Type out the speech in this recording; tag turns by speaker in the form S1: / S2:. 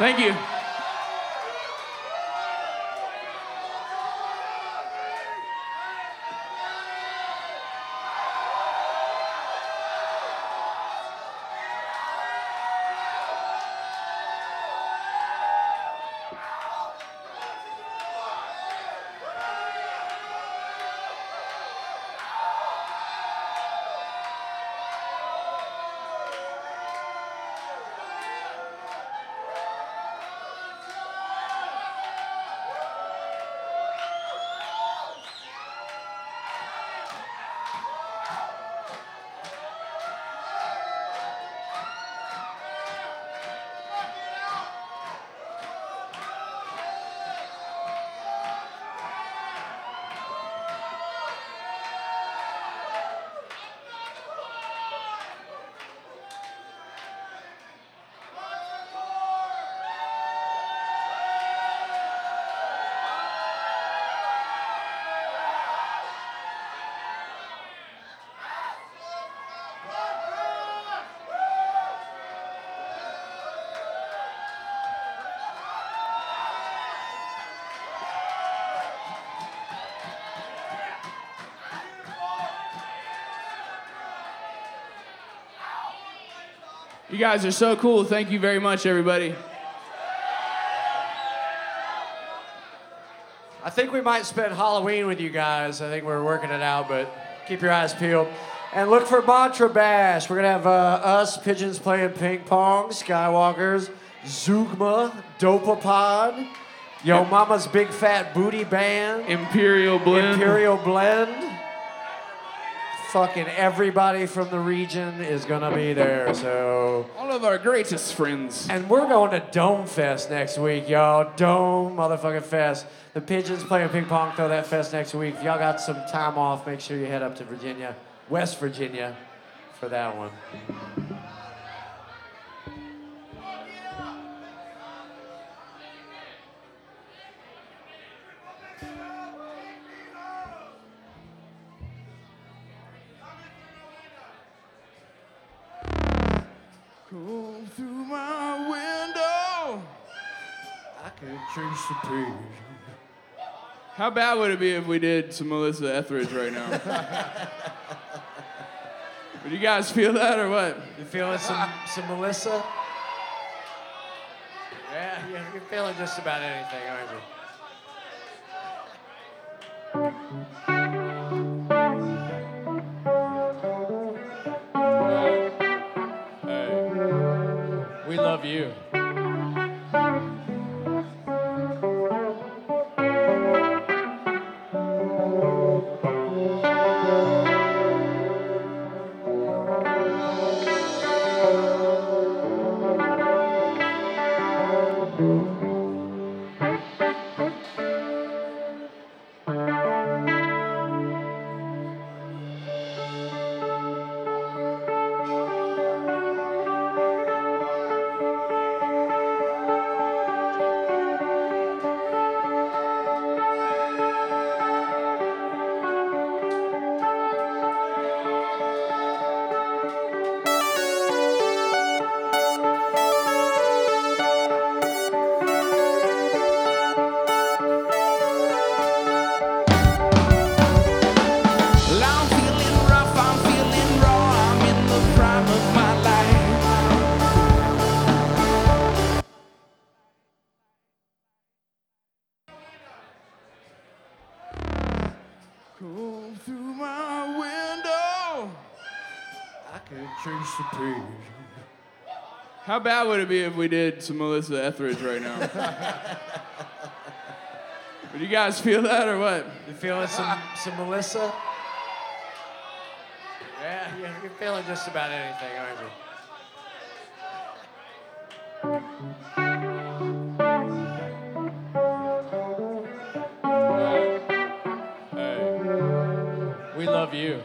S1: Thank you. You guys are so cool. Thank you very much, everybody.
S2: I think we might spend Halloween with you guys. I think we're working it out, but keep your eyes peeled. And look for Mantra Bash. We're going to have us, Pigeons playing ping pong, Skywalkers, Zugma, Dopapod, Yo Mama's Big Fat Booty Band,
S1: Imperial Blend.
S2: Fucking everybody from the region is going to be there, so...
S1: All of our greatest friends.
S2: And we're going to Dome Fest next week, y'all. Dome motherfucking Fest. The Pigeons playing ping pong, throw that fest next week. If y'all got some time off, make sure you head up to Virginia, West Virginia, for that one.
S1: Go through my window.
S2: I could trace the page.
S1: How bad would it be if we did some Melissa Etheridge right now? Would you guys feel that or what?
S2: You feeling some Melissa? Yeah, you're feeling just about anything, aren't you?
S1: Hey.
S2: We love you.
S1: Go through my window.
S2: I could trace the page.
S1: How bad would it be if we did some Melissa Etheridge right now? Would you guys feel that or what?
S2: You feeling some Melissa? Yeah, you're feeling just about anything, aren't you?
S1: Hey.
S2: We love you.